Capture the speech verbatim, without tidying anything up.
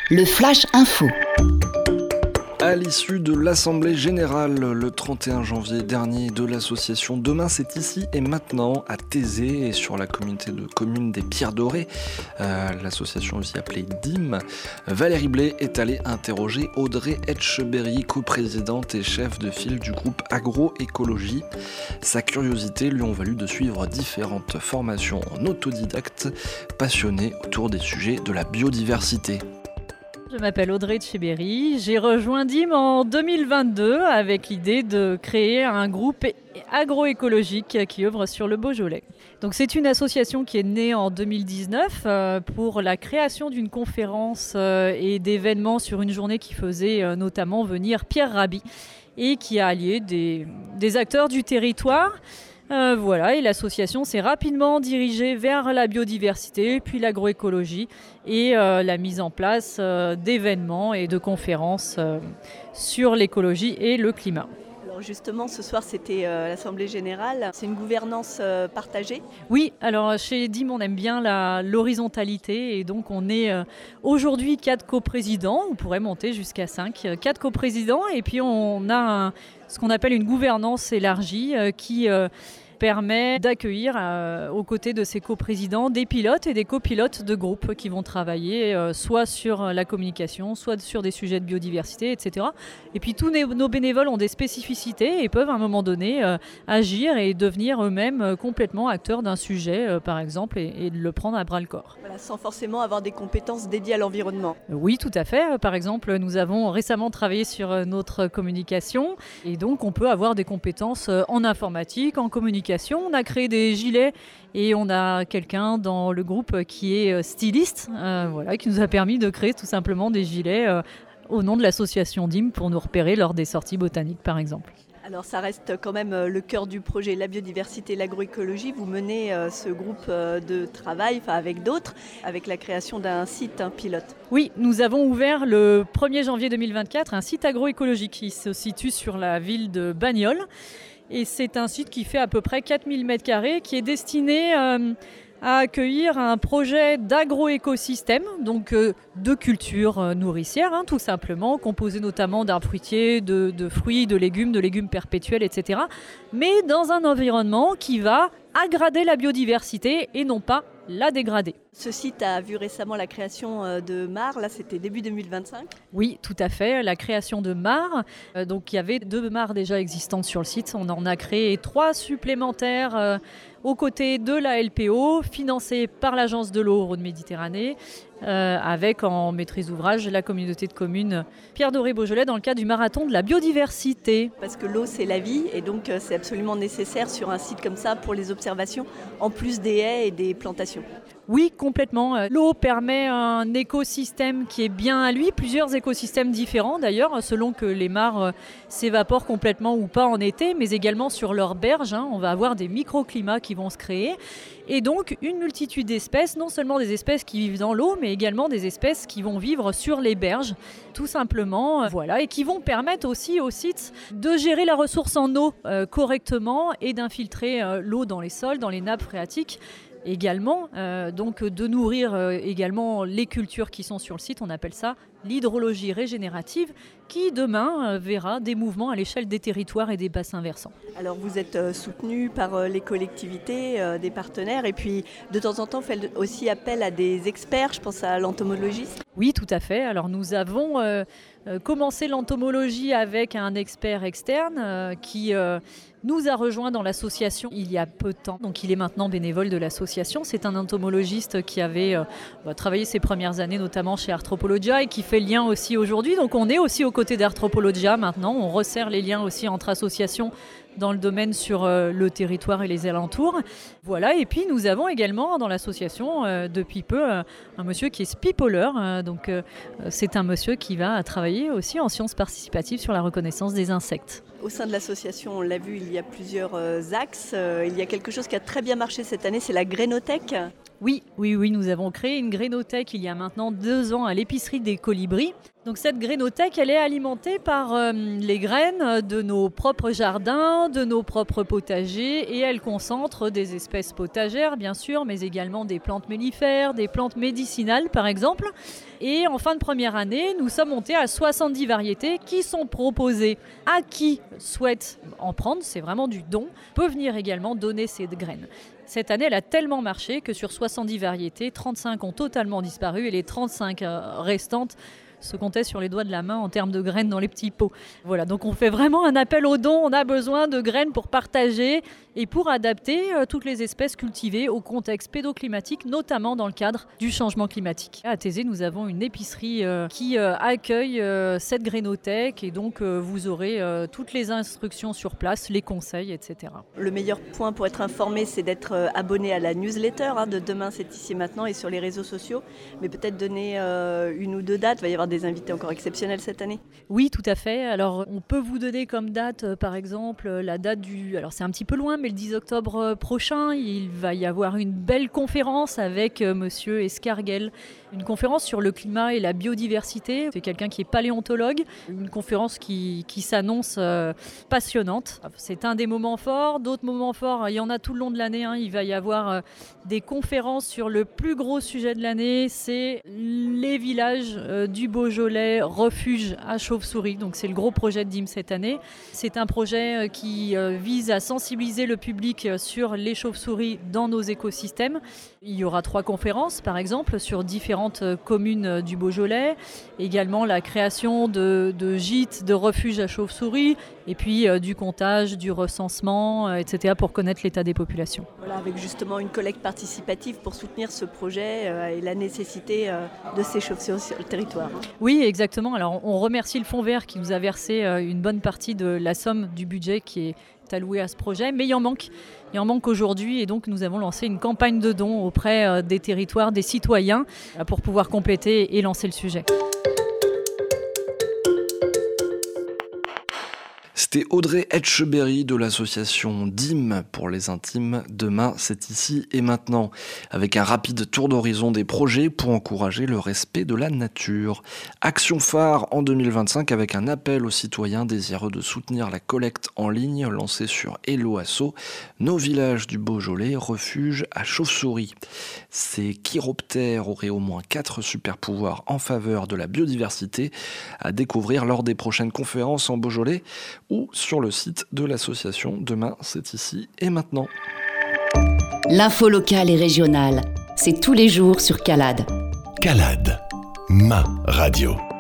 Le Flash Info. À l'issue de l'Assemblée Générale le trente et un janvier dernier de l'association Demain c'est ici et maintenant à Thésée et sur la communauté de communes des Pierres Dorées, euh, l'association aussi appelée D I M, Valérie Blé est allée interroger Audrey Etcheberry, coprésidente et chef de file du groupe Agroécologie. Sa curiosité lui ont valu de suivre différentes formations en autodidacte, passionnée autour des sujets de la biodiversité. Je m'appelle Audrey Etcheberry, j'ai rejoint D I M en deux mille vingt-deux avec l'idée de créer un groupe agroécologique qui œuvre sur le Beaujolais. Donc c'est une association qui est née en deux mille dix-neuf euh, pour la création d'une conférence euh, et d'événements sur une journée qui faisait euh, notamment venir Pierre Rabhi et qui a allié des, des acteurs du territoire. Euh, voilà, et l'association s'est rapidement dirigée vers la biodiversité, puis l'agroécologie et euh, la mise en place euh, d'événements et de conférences euh, sur l'écologie et le climat. Alors justement, ce soir, c'était euh, l'Assemblée Générale. C'est une gouvernance euh, partagée ? Oui, alors chez D I M, on aime bien la, l'horizontalité et donc on est euh, aujourd'hui quatre coprésidents, on pourrait monter jusqu'à cinq, quatre coprésidents et puis on a un, ce qu'on appelle une gouvernance élargie euh, qui euh, permet d'accueillir euh, aux côtés de ces coprésidents des pilotes et des copilotes de groupes qui vont travailler euh, soit sur la communication, soit sur des sujets de biodiversité, et cetera. Et puis tous nos bénévoles ont des spécificités et peuvent à un moment donné euh, agir et devenir eux-mêmes euh, complètement acteurs d'un sujet, euh, par exemple, et, et de le prendre à bras-le-corps. Voilà, sans forcément avoir des compétences dédiées à l'environnement. Oui, tout à fait. Par exemple, nous avons récemment travaillé sur notre communication et donc on peut avoir des compétences en informatique, en communication. On a créé des gilets et on a quelqu'un dans le groupe qui est styliste, euh, voilà, qui nous a permis de créer tout simplement des gilets euh, au nom de l'association D I M pour nous repérer lors des sorties botaniques, par exemple. Alors ça reste quand même le cœur du projet, la biodiversité et l'agroécologie. Vous menez euh, ce groupe euh, de travail enfin, avec d'autres, avec la création d'un site un pilote. Oui, nous avons ouvert le premier janvier deux mille vingt-quatre un site agroécologique qui se situe sur la ville de Bagnols. Et c'est un site qui fait à peu près quatre mille mètres carrés, qui est destiné euh, à accueillir un projet d'agroécosystème, donc euh, de culture euh, nourricière, hein, tout simplement, composé notamment d'arbres fruitiers, de, de fruits, de légumes, de légumes perpétuels, et cetera. Mais dans un environnement qui va aggrader la biodiversité et non pas la dégrader. Ce site a vu récemment la création de mares, là c'était début deux mille vingt-cinq. Oui, tout à fait, la création de mares. Euh, donc il y avait deux mares déjà existantes sur le site, on en a créé trois supplémentaires euh, aux côtés de la L P O, financées par l'Agence de l'eau Rhône-Méditerranée, euh, avec en maîtrise d'ouvrage la communauté de communes Pierres Dorées Beaujolais dans le cadre du marathon de la biodiversité. Parce que l'eau c'est la vie et donc c'est absolument nécessaire sur un site comme ça pour les observations, en plus des haies et des plantations. Oui, complètement. L'eau permet un écosystème qui est bien à lui, plusieurs écosystèmes différents d'ailleurs, selon que les mares s'évaporent complètement ou pas en été, mais également sur leurs berges, hein, on va avoir des microclimats qui vont se créer. Et donc une multitude d'espèces, non seulement des espèces qui vivent dans l'eau, mais également des espèces qui vont vivre sur les berges, tout simplement, voilà, et qui vont permettre aussi aux sites de gérer la ressource en eau euh, correctement et d'infiltrer euh, l'eau dans les sols, dans les nappes phréatiques. Également, euh, donc de nourrir euh, également les cultures qui sont sur le site, on appelle ça l'hydrologie régénérative, qui demain euh, verra des mouvements à l'échelle des territoires et des bassins versants. Alors vous êtes euh, soutenu par euh, les collectivités, euh, des partenaires, et puis de temps en temps vous faites aussi appel à des experts, je pense à l'entomologiste. Oui, tout à fait. Alors nous avons euh, euh, commencé l'entomologie avec un expert externe euh, qui euh, nous a rejoint dans l'association il y a peu de temps. Donc il est maintenant bénévole de l'association. C'est un entomologiste qui avait euh, bah, travaillé ses premières années notamment chez Arthropologia et qui fait lien aussi aujourd'hui. Donc on est aussi aux côtés d'Arthropologia maintenant. On resserre les liens aussi entre associations dans le domaine sur euh, le territoire et les alentours. Voilà, et puis nous avons également dans l'association euh, depuis peu euh, un monsieur qui est spipoleur. Euh, donc euh, c'est un monsieur qui va travailler aussi en sciences participatives sur la reconnaissance des insectes. Au sein de l'association, on l'a vu, il y a plusieurs euh, axes. Euh, il y a quelque chose qui a très bien marché cette année, c'est la grainothèque. Oui, oui, oui, nous avons créé une grainothèque il y a maintenant deux ans à l'épicerie des Colibris. Donc cette grainothèque, elle est alimentée par euh, les graines de nos propres jardins, de nos propres potagers, et elle concentre des espèces potagères, bien sûr, mais également des plantes mellifères, des plantes médicinales, par exemple. Et en fin de première année, nous sommes montés à soixante-dix variétés qui sont proposées à qui souhaite en prendre, c'est vraiment du don, peut venir également donner ces graines. Cette année, elle a tellement marché que sur soixante-dix variétés, trente-cinq ont totalement disparu et les trente-cinq restantes se comptaient sur les doigts de la main en termes de graines dans les petits pots. Voilà, donc on fait vraiment un appel aux dons. On a besoin de graines pour partager et pour adapter euh, toutes les espèces cultivées au contexte pédoclimatique, notamment dans le cadre du changement climatique. À Thésée, nous avons une épicerie euh, qui euh, accueille euh, cette grainothèque et donc euh, vous aurez euh, toutes les instructions sur place, les conseils, et cetera. Le meilleur point pour être informé, c'est d'être euh, abonné à la newsletter hein, de Demain, c'est ici maintenant et sur les réseaux sociaux. Mais peut-être donner euh, une ou deux dates. Il va y avoir des invités encore exceptionnels cette année. Oui, tout à fait. Alors, on peut vous donner comme date, euh, par exemple, la date du... Alors, c'est un petit peu loin, mais le dix octobre prochain, il va y avoir une belle conférence avec euh, Monsieur Escarguel. Une conférence sur le climat et la biodiversité. C'est quelqu'un qui est paléontologue. Une conférence qui, qui s'annonce euh, passionnante. C'est un des moments forts. D'autres moments forts, il y en a tout le long de l'année. Hein. Il va y avoir euh, des conférences sur le plus gros sujet de l'année. C'est les villages euh, du Beaujolais, refuge à chauves-souris. Donc c'est le gros projet de D I M cette année. C'est un projet qui euh, vise à sensibiliser le public sur les chauves-souris dans nos écosystèmes. Il y aura trois conférences, par exemple, sur différentes communes du Beaujolais. Également la création de, de gîtes, de refuges à chauves-souris, et puis euh, du comptage, du recensement, euh, et cetera pour connaître l'état des populations. Voilà, avec justement une collecte participative pour soutenir ce projet euh, et la nécessité euh, de ces chauves-souris sur le territoire. Oui, exactement. Alors on remercie le Fonds Vert qui nous a versé euh, une bonne partie de la somme du budget qui est alloué à ce projet, mais il en manque. Il en manque aujourd'hui et donc nous avons lancé une campagne de dons auprès euh, des territoires, des citoyens, euh, pour pouvoir compléter et lancer le sujet. C'était Audrey Etcheberry de l'association D I M pour les intimes. Demain, c'est ici et maintenant, avec un rapide tour d'horizon des projets pour encourager le respect de la nature. Action phare en deux mille vingt-cinq avec un appel aux citoyens désireux de soutenir la collecte en ligne lancée sur Hello Asso, nos villages du Beaujolais, refuge à chauves-souris. Ces chiroptères auraient au moins quatre super pouvoirs en faveur de la biodiversité à découvrir lors des prochaines conférences en Beaujolais ou sur le site de l'association Demain, c'est ici et maintenant. L'info locale et régionale, c'est tous les jours sur Calade. Calade, ma radio.